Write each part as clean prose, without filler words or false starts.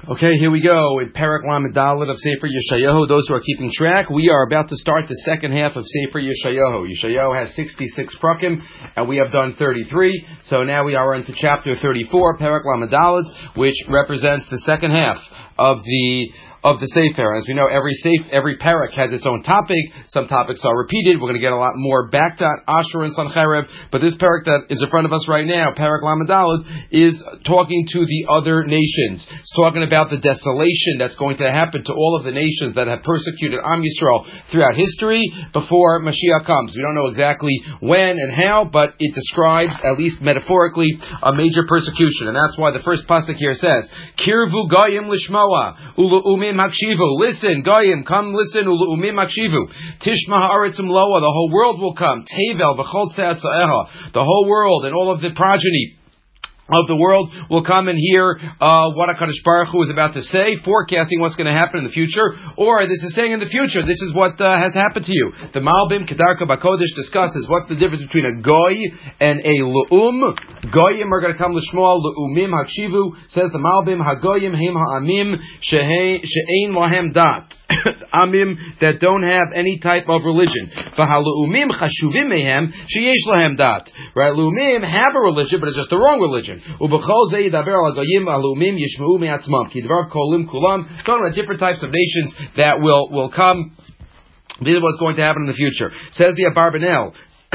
Okay, here we go with Perek Lamed Dalet of Sefer Yeshayahu. Those who are keeping track, we are about to start the second half of Sefer Yeshayahu. Yeshayahu has 66 prakim, and we have done 33. So now we are into chapter 34, Perek Lamed Dalet, which represents the second half of the Sefer. As we know, every parak has its own topic. Some topics are repeated. We're going to get a lot more back to Asher and Sancherev. But this parak that is in front of us right now, Perek Lamed Dalet, is talking to the other nations. It's talking about the desolation that's going to happen to all of the nations that have persecuted Am Yisrael throughout history before Mashiach comes. We don't know exactly when and how, but it describes, at least metaphorically, a major persecution. And that's why the first pasuk here says, Kirvu Goyim Lishmoa, Ulu'umim Hakshivu. Listen, Goyim, come listen, Ulu'umim Hakshivu. Tishma Ha'aretzim Loa, the whole world will come. Tevel V'chol Tze'atzaeha, the whole world and all of the progeny of the world will come and hear what HaKadosh Baruch Hu is about to say, forecasting what's going to happen in the future, or this is saying in the future, this is what has happened to you. The Malbim Kedarka Bakodesh discusses what's the difference between a goy and a lu'um. Goyim are going to come l'shmoa, lu'umim hakshivu, says the Malbim, hagoyim heim ha'amim she'ein lahem dat. Amim that don't have any type of religion. V'halu'umim chashuvim mehem sheyesh lahem dat. Right, lu'umim have a religion, but it's just the wrong religion. Ubechol zei yidaber al goyim halu'umim yishmeu me'atzmam. Kidvar kolim kulam. Talking about different types of nations that will come. This is what's going to happen in the future. Says the Abarbanel,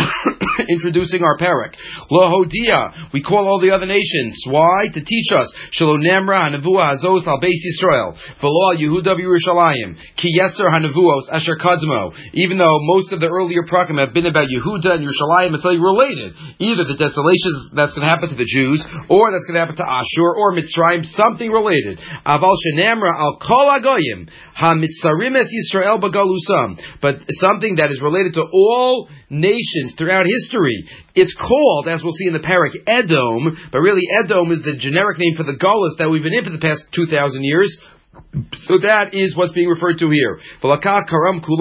introducing our parak. Lohodia, we call all the other nations. Why? To teach us. Shelo nemra hanavua hazos al beis Yisrael. V'lo Yehuda v'Yerushalayim. Ki yeser hanavuos asher kadmo. Even though most of the earlier prakim have been about Yehuda and Yerushalayim, it's like related. Either the desolation that's going to happen to the Jews, or that's going to happen to Ashur, or Mitzrayim, something related. Aval shenemra al kol hagoyim ha-mitzarim es Yisrael b'galusam. But something that is related to all nations throughout history. It's called, as we'll see in the parak, Edom, but really Edom is the generic name for the Galus that we've been in for the past 2,000 years. So that is what's being referred to here. Listen up to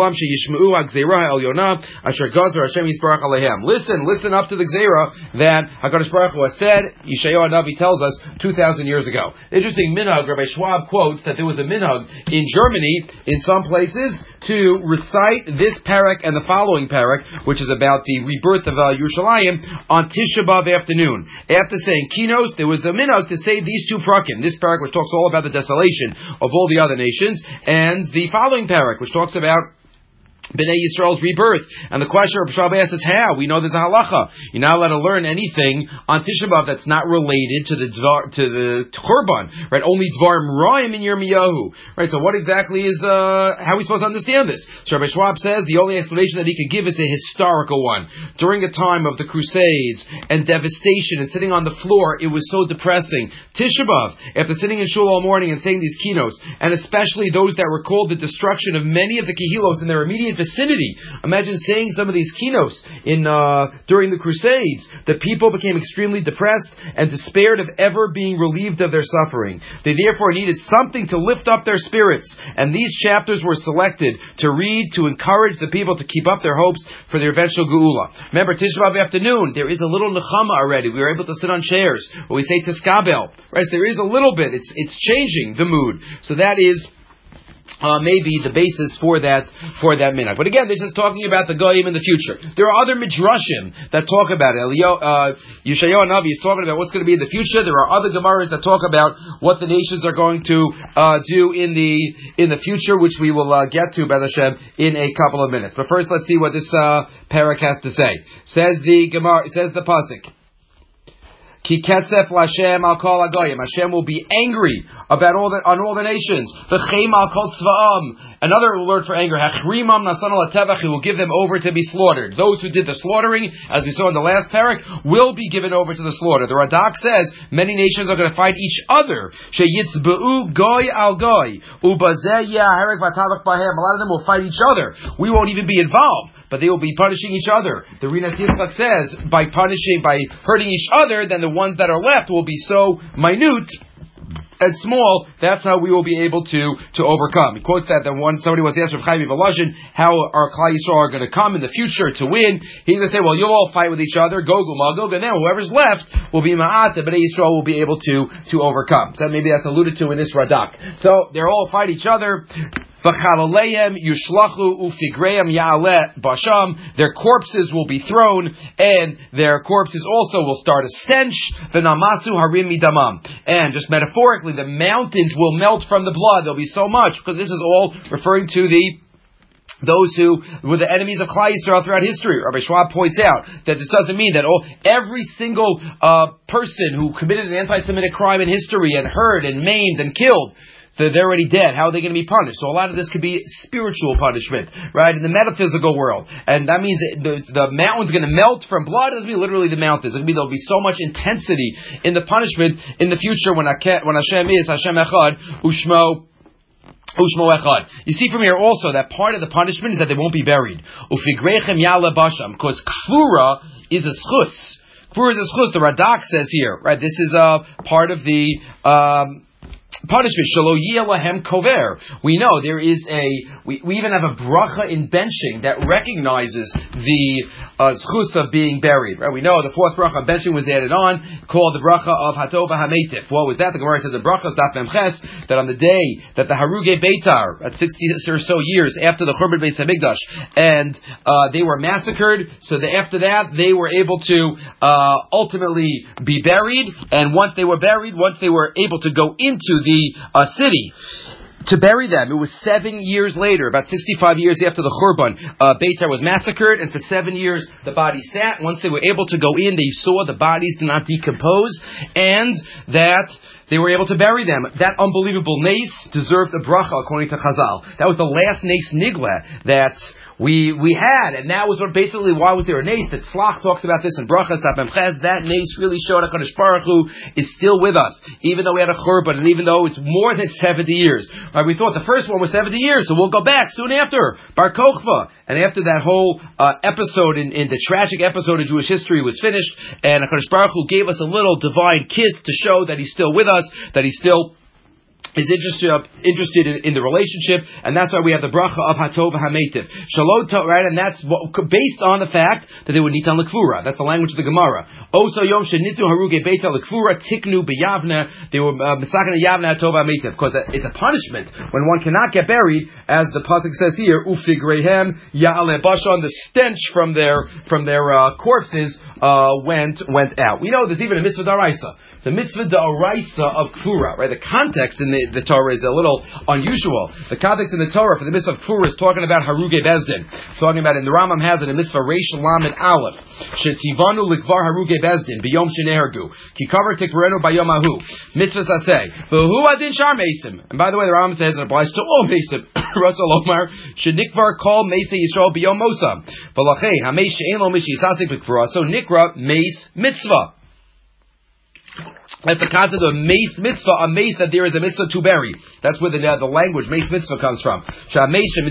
the Gzeira that HaKadosh Baruch Hu has said, Yeshayahu Hanavi tells us 2,000 years ago. Interesting minhag, Rabbi Schwab quotes that there was a minhag in Germany, in some places, to recite this parak and the following parak, which is about the rebirth of Yerushalayim, on Tisha B'Av afternoon. After saying Kinos, there was the minhag to say these two prakim. This parak, which talks all about the desolation of all the other nations, and the following parak, which talks about Bnei Yisrael's rebirth. And the question of Shabbat asks is how? We know there's a halacha. You're not allowed to learn anything on Tisha B'Av that's not related to the Churban, right? Only Dvarim Ra'im in Yirmiyahu, right? So what exactly is, how are we supposed to understand this? So Rabbi Schwab says the only explanation that he could give is a historical one. During a time of the Crusades and devastation and sitting on the floor, it was so depressing. Tisha B'Av, after sitting in shul all morning and saying these kinos, and especially those that recalled the destruction of many of the kehilos in their immediate vicinity. Imagine saying some of these kinos during the Crusades. The people became extremely depressed and despaired of ever being relieved of their suffering. They therefore needed something to lift up their spirits, and these chapters were selected to read to encourage the people to keep up their hopes for their eventual geula. Remember, Tisha B'Av afternoon, there is a little nechama already. We were able to sit on chairs. Or we say tiskabel. Right? So there is a little bit. It's changing the mood. So that is maybe the basis for that minhag. But again, this is talking about the goyim in the future. There are other midrashim that talk about it. Yeshayahu Hanavi is talking about what's going to be in the future. There are other gemaras that talk about what the nations are going to do in the future, which we will get to, B'ez Hashem, in a couple of minutes. But first, let's see what this parak has to say. Says the pasuk. Ki ketzef l'Hashem al kol hagoyim. Hashem will be angry about all the nations. V'cheim al kol tzva'am. Another word for anger. Hachrimam nasan al tevach. He will give them over to be slaughtered. Those who did the slaughtering, as we saw in the last parak, will be given over to the slaughter. The Radak says many nations are going to fight each other. Sheyitzbeu goy al goy. Ubazeh yaharek v'tavach bahem. A lot of them will fight each other. We won't even be involved, but they will be punishing each other. The Rinas Yitzchak says, by hurting each other, then the ones that are left will be so minute and small, that's how we will be able to overcome. He quotes that when somebody was asked Rav Chaim Volozhin how our Klal Yisrael are going to come in the future to win, he's going to say, well, you'll all fight with each other, Gog Magog, and then whoever's left will be Ma'at, and Bnei Yisrael will be able to overcome. So maybe that's alluded to in this Radak. So they'll all fight each other. Yushlachu ufigreim ya'aleh basham. Their corpses will be thrown, and their corpses also will start a stench. V'namasu harim midamam. And just metaphorically, the mountains will melt from the blood. There'll be so much, because this is all referring to those who were the enemies of Klal Yisrael throughout history. Rabbi Schwab points out that this doesn't mean that every single person who committed an anti-Semitic crime in history and hurt and maimed and killed, so they're already dead. How are they going to be punished? So a lot of this could be spiritual punishment, right, in the metaphysical world. And that means the mountain's going to melt from blood. It doesn't mean literally the mountains. There'll be so much intensity in the punishment in the future when Hashem is Hashem Echad, Ushmo Echad. You see from here also that part of the punishment is that they won't be buried. Ufigrechem ya'aleh basham, because kfura is a schus. Kfura is a schus. The Radak says here, right? This is part of the punishment. Shelo yeh lahem kover. We know there is we even have a bracha in benching that recognizes the schus of being buried. Right? We know the fourth bracha of benching was added on, called the bracha of hatova hametif. What was that? The Gemara says a bracha daf memches that on the day that the Haruge Beitar at 60 or so years after the Churban Beis Hamikdash and they were massacred. So after that they were able to ultimately be buried, and once they were able to go into the city to bury them. It was 7 years later, about 65 years after the Churban, Beitar was massacred, and for 7 years the bodies sat. Once they were able to go in, they saw the bodies did not decompose, and that they were able to bury them. That unbelievable nace deserved a bracha according to Chazal. That was the last nace nigla that we had, and that was what basically why was there a nace that Slach talks about this in brachas Tapemches. That nace really showed HaKadosh Baruch Hu is still with us, even though we had a Churban, and even though it's more than 70 years. Right, we thought the first one was 70 years, so we'll go back soon after Bar Kochva, and after that whole episode in the tragic episode of Jewish history was finished, and HaKadosh Baruch Hu gave us a little divine kiss to show that He's still with us, that He still is interested in the relationship, and that's why we have the bracha of Hatov HaMeitiv. Shalot, right, and that's based on the fact that they would nitan l'kfura. That's the language of the Gemara. Oso yom shenitu haruge beita l'kfura tiknu b'yavna. They were misaken yavna Hatov HaMeitiv, because it's a punishment when one cannot get buried, as the pasuk says here, ufigrehem ya'aleh bashon. The stench from their corpses went out. We know there's even a mitzvah d'oraisa. It's a mitzvah d'oraisa of kfura, right? The context in the Torah is a little unusual. The context in the Torah for the mitzvah of kfura is talking about haruge bezdin. Talking about, and the Rambam has it in mitzvah reish lamed aleph. Shetzivanu likvar haruge bezdin biyom shenehergu ki kaver tikverenu bayom ahu. Mitzvah saseh v'hu adin shar mesim. And by the way, the Rambam says it applies to all mesim. Rasul Omar shenikvar kol meisei Yisrael biyom mosa v'lachei hameish she'en lo mishi yisasik b'kfura. So nikra meis mitzvah. That's the concept of mace mitzvah, a mace that there is a mitzvah to bury. That's where the language mace mitzvah comes from. If you look in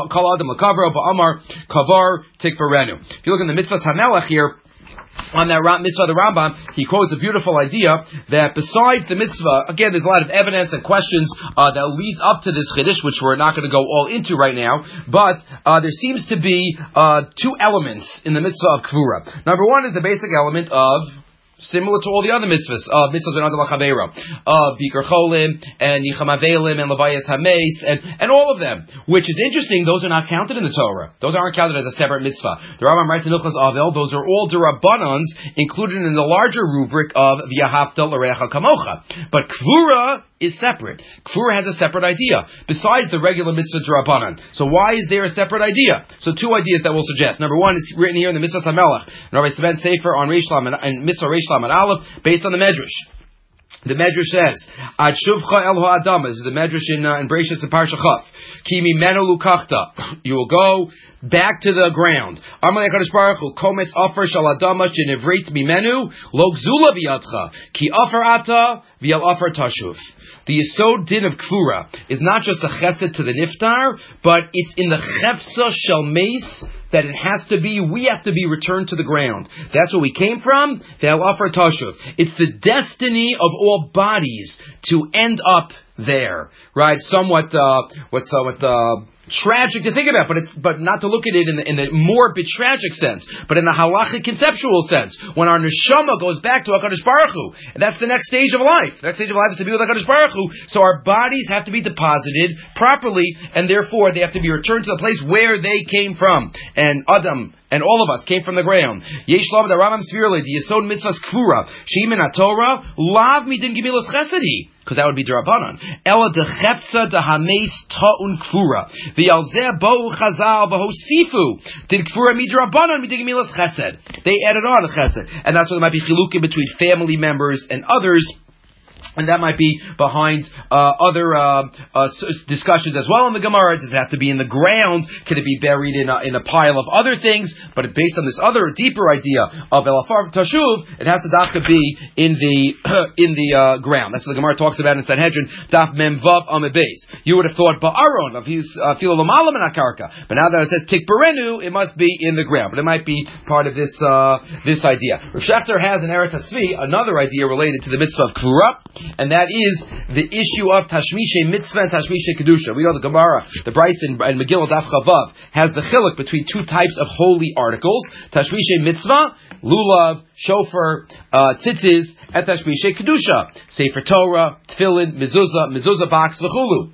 the mitzvahs Hamelach here, on that mitzvah, the Rambam, he quotes a beautiful idea that besides the mitzvah, again, there's a lot of evidence and questions that leads up to this chiddush, which we're not going to go all into right now, but there seems to be two elements in the mitzvah of Kvura. Number one is the basic element of, similar to all the other mitzvahs, mitzvahs ben Adam l'Chavera, Bikur Cholim, and Yicham Avelim, and Levayas Hameis, and all of them, which is interesting. Those are not counted in the Torah. Those aren't counted as a separate mitzvah. The Rambam writes in Hilchos Avel, those are all derabbanans included in the larger rubric of V'yahavta l'recha kamocha. But Kvura is separate. Kfura has a separate idea, besides the regular mitzvah d'Rabbanan. So why is there a separate idea? So two ideas that we'll suggest. Number one is written here in the Mitzvah Hamelach, and Rabbi Sven Sefer on Reish Lam and Mitzvah Reish Lam and Aleph, based on the Medrash. The Medrash says, Ad Shuvcha El Ha'adam, this is the Medrash in Bereshis and Parsha Chaf. Ki mimenu lukachta, you will go back to the ground. Amalei HaKadosh Baruch Hu, kometz afer shal adama shenivrit mimenu, lo gzula biyadcha, ki afer ata, v'yal afer tashuv. The Yesod din of Kfura is not just a chesed to the niftar, but it's in the chefsa shel meis that it has to be, we have to be returned to the ground. That's where we came from. It's the destiny of all bodies to end up there, right? Somewhat tragic to think about, but not to look at it in the morbid, tragic sense, but in the halachic, conceptual sense. When our neshama goes back to HaKadosh Baruch Hu, and that's the next stage of life. The next stage of life is to be with HaKadosh Baruch Hu. So our bodies have to be deposited properly, and therefore they have to be returned to the place where they came from. And Adam and all of us came from the ground. Yesh lav the Rambam Svirle, the Yesod Mitzvahs Kfura, Shemin HaTorah, lav midin gemilas chesedi, because that would be D'Rabbanan. Ela dechepsa dehameis ta'un Kfura. V'yalzeh bo'u chazal v'hosifu. Did Kfura midrabbanan midin gemilas chesed. They added on a chesed. And that's why there might be chilukim between family members and others. And that might be behind other discussions as well in the Gemara. Does it have to be in the ground? Could it be buried in a pile of other things? But based on this other deeper idea of Elafar Tashuv, it has to be in the ground. That's what the Gemara talks about in Sanhedrin Daf Mem Vav Amud Beis. You would have thought Ba'aron of his Filo L'Malam and Akarka, but now that it says Tik Berenu, it must be in the ground. But it might be part of this idea. Rav Shechter has in Eretz HaTzvi another idea related to the mitzvah of Kfura, and that is the issue of Tashmishe Mitzvah and Tashmishe Kedusha. We know the Gemara, the Bryson and Megillah Daf Chavav, has the chiluk between two types of holy articles: Tashmishe Mitzvah, lulav, shofar, tzitzis, and Tashmishe Kedusha, Sefer Torah, Tefillin, mezuzah box, v'chulu.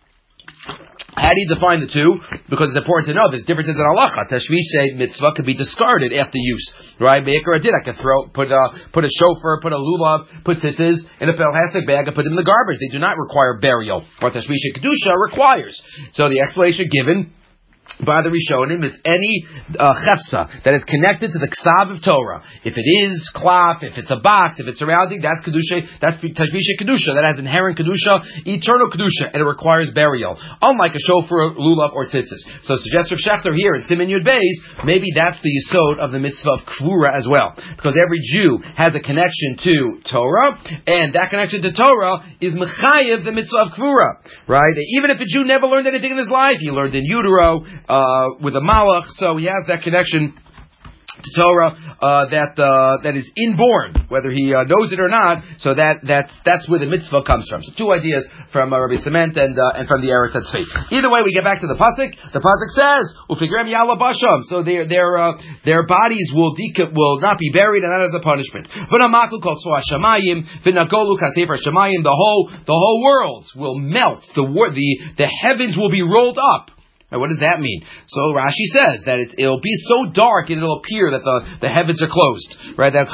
How do you define the two? Because it's important to know there's differences in halacha. Tashmishe mitzvah could be discarded after use, right? Me'ikar did. I could put a shofar, put a lulav, put tzitzis in a plastic bag and put them in the garbage. They do not require burial. What Tashmishe kedusha requires. So the explanation given by the Rishonim is any chefsa that is connected to the ksav of Torah. If it is klaf, if it's a box, if it's surrounding, that's kedusha. That's tashmisha kedusha. That has inherent kedusha, eternal kedusha, and it requires burial. Unlike a shofar, lulav, or tzitzis. So suggests Rav Shechter here in Siman Yud Beis, maybe that's the yesod of the mitzvah of kvura as well, because every Jew has a connection to Torah, and that connection to Torah is mechayev the mitzvah of kvura, right? Even if a Jew never learned anything in his life, he learned in utero. With a malach, so he has that connection to Torah that is inborn, whether he knows it or not. So that's where the mitzvah comes from. So two ideas from Rabbi Sement and from the Eretz HaTzvi. Either way, we get back to the pasuk. The pasuk says, "Ufigrem yala basham." So their bodies will not be buried, and not as a punishment. V'namaku kol tzua shamayim v'nagolu kasefer shamayim. The whole world will melt. The heavens will be rolled up. Now, what does that mean? So Rashi says that it'll be so dark and it'll appear that the heavens are closed. Right? That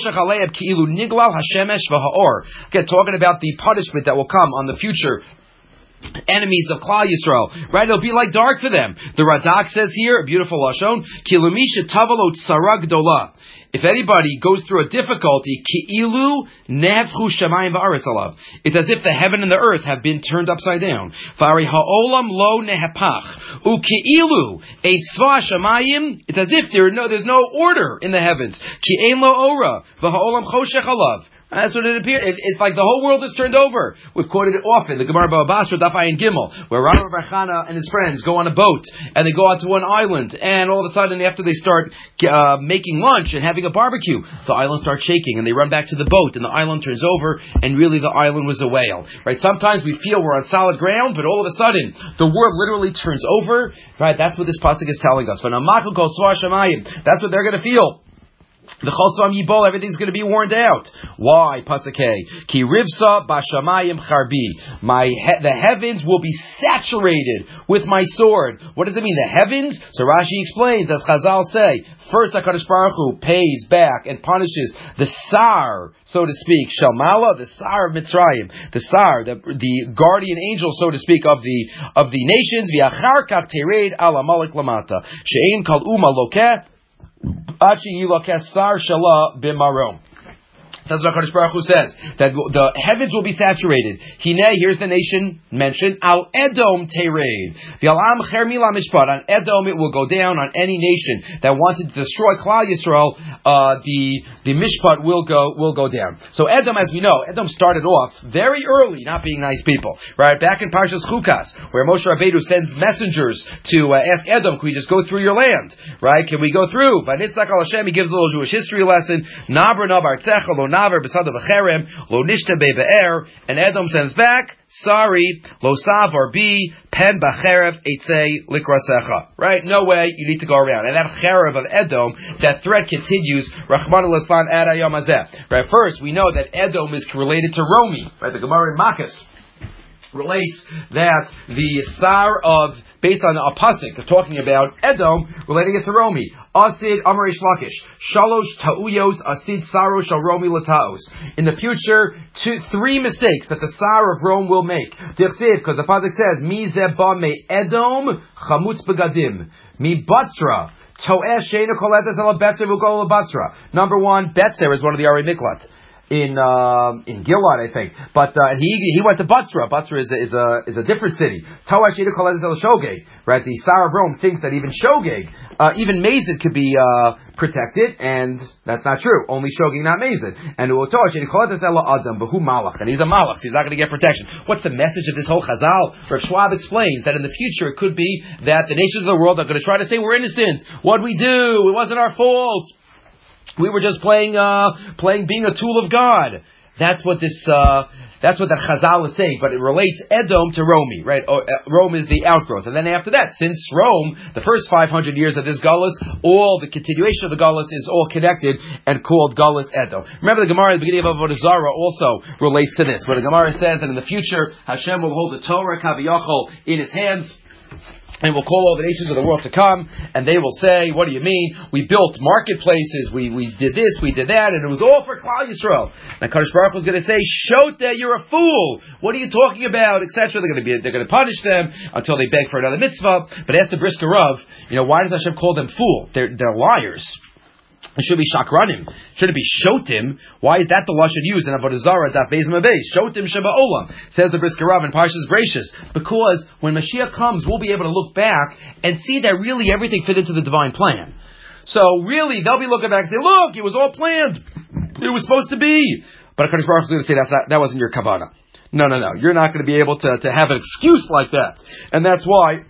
again, talking about the punishment that will come on the future enemies of Klal Yisrael. Right? It'll be like dark for them. The Radak says here, a beautiful lashon, Kilumisha tavalot sarag dola. If anybody goes through a difficulty, ki'ilu nevchu shamayim va'aretz alav. It's as if the heaven and the earth have been turned upside down. Fari ha'olam lo nehepach. Uki'ilu ein tzva shamayim. It's as if there's no order in the heavens. Ki ein lo ora v'ha'olam choshech alav. That's what it appears. It's like the whole world is turned over. We've quoted it often. The Gemara Baba Basra, Daf Ayin Gimel, where Rabbi Bar Chana and his friends go on a boat and they go out to one island, and all of a sudden, after they start making lunch and having a barbecue, the island starts shaking, and they run back to the boat, and the island turns over, and really the island was a whale. Right? Sometimes we feel we're on solid ground, but all of a sudden, the world literally turns over. Right? That's what this pasuk is telling us. That's what they're going to feel. The Choltzam Yibol, everything's going to be worn out. Why? Pasakei. Ki rivsa bashamayim charbi. The heavens will be saturated with my sword. What does it mean? The heavens? So Rashi explains, as Chazal say, first HaKadosh Baruch Hu pays back and punishes the Sar, so to speak, Shalmala, the Sar of Mitzrayim, the Sar, the guardian angel, so to speak, of the nations. V'achar kach tered al amalek lamata. She'ein kal uma lokeh. To That's what HaKadosh Baruch Hu says, that the heavens will be saturated. Hine, here's the nation mentioned, Al Edom Tereid. V'al Am Cher Mila Mishpat. On Edom it will go down. On any nation that wanted to destroy Klal Yisrael, the Mishpat will go down. So Edom, as we know, Edom started off very early not being nice people. Right? Back in Parshas Chukas, where Moshe Rabbeinu sends messengers to ask Edom, can we just go through your land? Right? Can we go through? But Nitzak al Hashem, he gives a little Jewish history lesson. Nabra Nabar Tzecha Lo Naver B'Sadav V'Cherem Lo Nishta Be'Be'er, and Edom sends back, sorry, Lo Sav or B Pen B'Cherev Eitzei Likrasecha. Right? No way, you need to go around. And that Cherev of Edom, that threat continues, Rachmana Litzlan Ad Hayom Hazeh. Right? First, we know that Edom is related to Romi. Right? The Gemara in Makkas relates that the Sar of, based on a pasuk talking about Edom, relating it to Romi. Asid Amarish Lakish. Shalosh Ta'uyos Asid Saro Shal Romi Lataos. In the future, 3 mistakes that the Sar of Rome will make. Dirsiv, because the pasuk says, Mi Zeba Me Edom Chamutz Begadim. Mi Batzra. To'esh Sheina Koletes Ala Betzer V'Gol Batzra. Number 1, Betzer is one of the Ari Miklat. In Gilad, I think, but he went to Batzra. Batzra is a different city. Right? The Sar of Rome thinks that even Shogeg, even Mazid could be protected, and that's not true. Only Shogeg, not Mazid. And but who Malach? And he's a Malach, so he's not going to get protection. What's the message of this whole Chazal? Rav Schwab explains that in the future it could be that the nations of the world are going to try to say we're innocent. What'd we do? It wasn't our fault. We were just playing being a tool of God. That's what that Chazal is saying, but it relates Edom to Romi, right? Rome is the outgrowth. And then after that, since Rome, the first 500 years of this Gullus, all the continuation of the Gullus is all connected and called Gullus Edom. Remember the Gemara at the beginning of Avodah Zarah also relates to this, where the Gemara says that in the future, Hashem will hold the Torah, Kaviyachol, in his hands, and we'll call all the nations of the world to come, and they will say, what do you mean? We built marketplaces, we did this, we did that, and it was all for Klal Yisrael. And HaKadosh Baruch Hu is going to say, Shota, you're a fool! What are you talking about? Etc. They're going to punish them until they beg for another mitzvah. But ask the Brisker Rav, why does Hashem call them fool? They're liars. It should be shakranim. Should it be shotim? Why is that the lashon used in Avodah Zarah daf beis mabeis? Shotim sheba olam, says the Brisker Rav in Parshas Bereishis. Because when Mashiach comes, we'll be able to look back and see that really everything fit into the divine plan. So really, they'll be looking back and say, "Look, it was all planned. It was supposed to be." But HaKadosh Baruch Hu is going to say that wasn't your kavanah. No. You're not going to be able to have an excuse like that. And that's why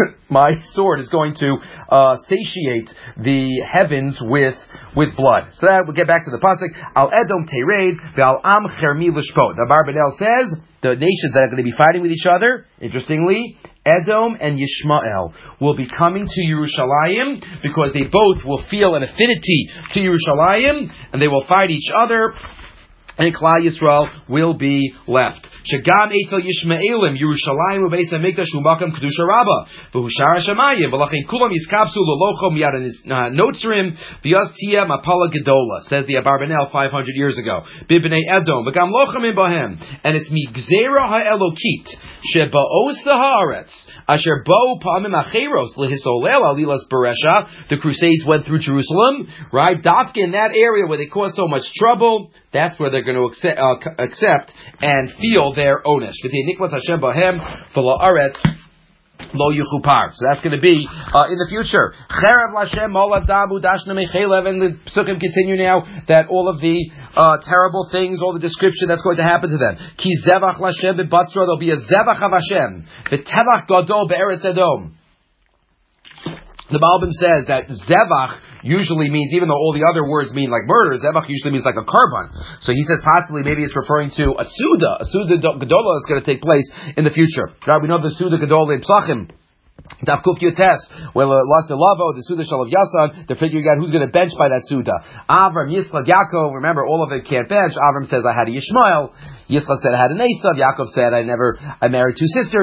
my sword is going to satiate the heavens with blood. So that we'll get back to the pasuk. Al Edom Tereid, Ve'al Am Chermi Lishpot. The Barbanel says the nations that are going to be fighting with each other, interestingly, Edom and Yishmael will be coming to Yerushalayim because they both will feel an affinity to Yerushalayim and they will fight each other. And Klal Yisrael will be left. Shagam Eitzel Yishmaelim Yerushalayim uBeis Hamikdash uMakam Kedusha Rabba v'Hushar Hashamayim v'Lachin Kulam Yiskapsu L'Lochom Yad Notzrim v'Yaz Tia Mapala Gedola, says the Abarbanel 500 years ago. Bibnei Edom v'Gam Lochamim Bahem, and it's Migzera HaElokit Shebaos Haaretz Asher Bo Pa'amim Acheros Lehisolel Alilas Beresha. The Crusades went through Jerusalem, right? Dafka in that area where they caused so much trouble. That's where they're going to accept and feel their onesh. So that's going to be in the future. And the Psukim continue now that all of the terrible things, all the description that's going to happen to them. Ki zevach l'Hashem b'Batzra, there'll be a zevach of Hashem. V'tevach gadol be'eretz Edom. The Malbim says that zevach usually means, even though all the other words mean like murder, zevach usually means like a korban. So he says possibly maybe it's referring to a Suda Gedola that's going to take place in the future. Right? We know the Suda Gedola in Psachim. Daf Kuf Yotes, well, lost the Lavo, the Suda Shalav Yasan, they're figuring out who's going to bench by that Suda. Avram, Yitzchak, Yaakov, remember all of them can't bench. Avram says, I had a Yishmael. Yitzchak said, I had an Esav. Yaakov said, I married 2 sisters.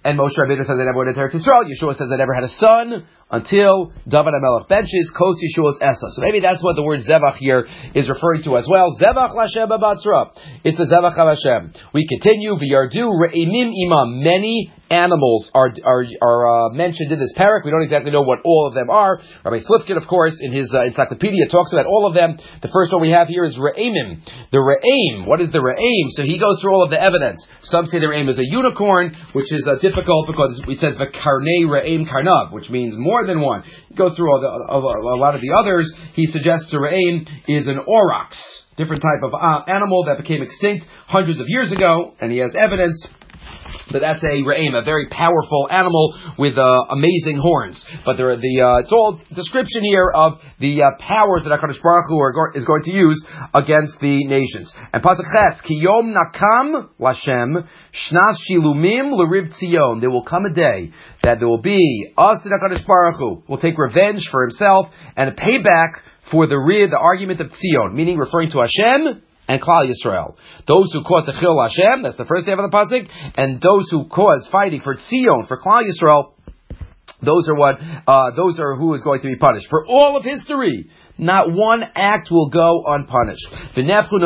and Moshe Rabbeinu says they never went into Eretz Yisrael. Yeshua says they never had a son until David HaMelech benches, Kos Yeshua's Esa. So maybe that's what the word Zevach here is referring to as well. Zevach Lashem Babatzra. It's the Zevach of Hashem. We continue. V'yardu re'imim imam. Many animals are mentioned in this parak. We don't exactly know what all of them are. Rabbi Slifkin, of course, in his encyclopedia, talks about all of them. The first one we have here is re'imim. The re'im. What is the re'im? So he goes through all of the evidence. Some say the re'im is a unicorn, which is difficult because it says v'karnei re'im karnav, which means more than one. He goes through a lot of the others. He suggests the re'im is an aurochs, different type of animal that became extinct hundreds of years ago, and he has evidence that that's a re'im, a very powerful animal with amazing horns. But it's all description here of the powers that HaKadosh Baruch Hu is going to use against the nations. And Pasuk Ches, Ki Yom Nakam Lashem Shnas Shilumim L'Riv Tzion. There will come a day that there will be us and HaKadosh Baruch Hu will take revenge for himself and a payback for the argument of Tzion, meaning referring to Hashem and Klal Yisrael. Those who caused the Chil Hashem, that's the first half of the pasuk, and those who caused fighting for Tzion, for Klal Yisrael, those are who is going to be punished. For all of history, not one act will go unpunished. The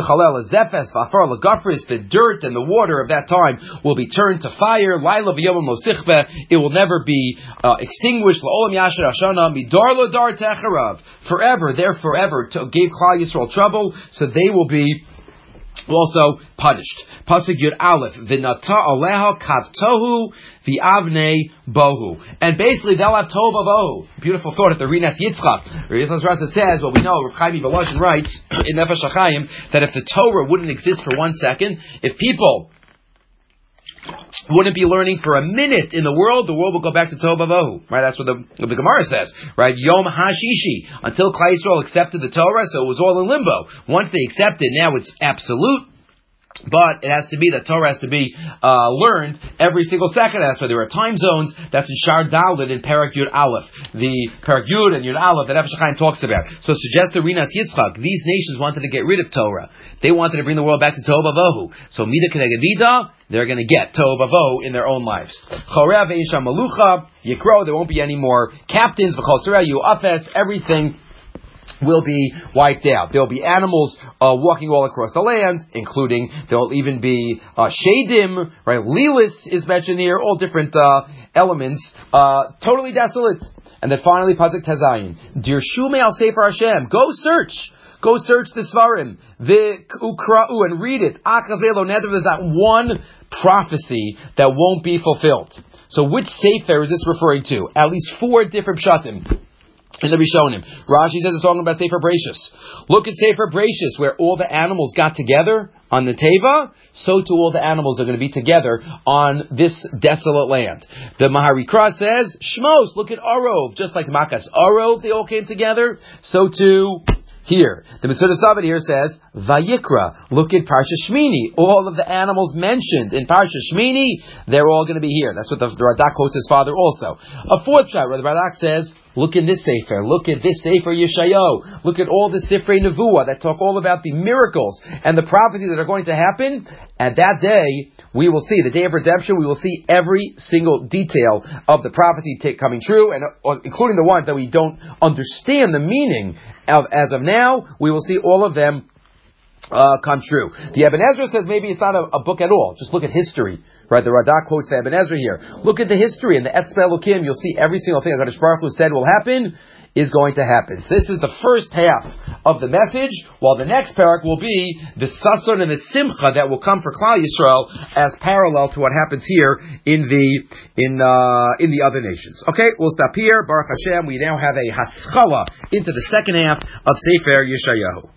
dirt and the water of that time will be turned to fire. It will never be extinguished. Forever, they're forever gave Klal Yisrael trouble, so they will be also punished. Pasuk Yud Aleph, V'nata aleha kavtohu v'avnei bohu. And basically, they'll have tohu bohu. Beautiful thought at the Rinat Yitzchak. Yitzchak Rasa says, what we know, Rav Chaim Volozhin writes in Nefesh HaChaim, that if the Torah wouldn't exist for 1 second, if people wouldn't be learning for a minute in the world will go back to Tohu Bohu. Right? That's what the Gemara says. Right? Yom HaShishi. Until Klal Yisrael accepted the Torah, so it was all in limbo. Once they accepted, now it's absolute. But it has to be, the Torah has to be learned every single second. That's why there are time zones. That's in Shar Dalet in Parak Yud Aleph. The Parak Yud and Yud Aleph that Nefesh HaChaim talks about. So suggest the Rinat Yitzchak. These nations wanted to get rid of Torah. They wanted to bring the world back to Tohu Bohu. So Mida Keneged Mida, they're going to get Tohu Bohu in their own lives. Chorev Eisha Malucha, Yikro, there won't be any more captains, V'chol Tzareh, Yu'afes, everything will be wiped out. There will be animals walking all across the land, including there will even be shadim, right? Lilis is mentioned here, all different elements, totally desolate. And then finally, Pasuk Tazayin, Dirshu Me'al Sefer Hashem, go search the Svarim, the Ukra'u, and read it. Achazelo Nedav, there's not one prophecy that won't be fulfilled. So which Sefer is this referring to? At least 4 different pshatim in the Rishonim. Rashi says it's talking about Sefer Bereishis. Look at Sefer Bereishis, where all the animals got together on the Teva, so too all the animals are going to be together on this desolate land. The Maharikra says, Shmos, look at Arov, just like Makas Arov, they all came together, so too here. The Mesudas David here says, Vayikra, look at Parsha Shmini. All of the animals mentioned in Parsha Shmini, they're all going to be here. That's what the Radak quotes his father also. A fourth shot where the Radak says, look in this Sefer, look at this Sefer Yeshayahu, look at all the Sifrei Nevuah that talk all about the miracles and the prophecies that are going to happen. At that day, we will see, the day of redemption, we will see every single detail of the prophecy coming true, and including the ones that we don't understand the meaning of as of now, we will see all of them come true. The Ibn Ezra says maybe it's not a book at all. Just look at history. Right, the Radak quotes the Ibn Ezra here. Look at the history and the Etzbe Elokim. You'll see every single thing HaKadosh Baruch Hu said will happen is going to happen. So this is the first half of the message, while the next parak will be the Sason and the Simcha that will come for Klal Yisrael as parallel to what happens here in the other nations. Okay, we'll stop here. Baruch Hashem. We now have a haskala into the second half of Sefer Yeshayahu.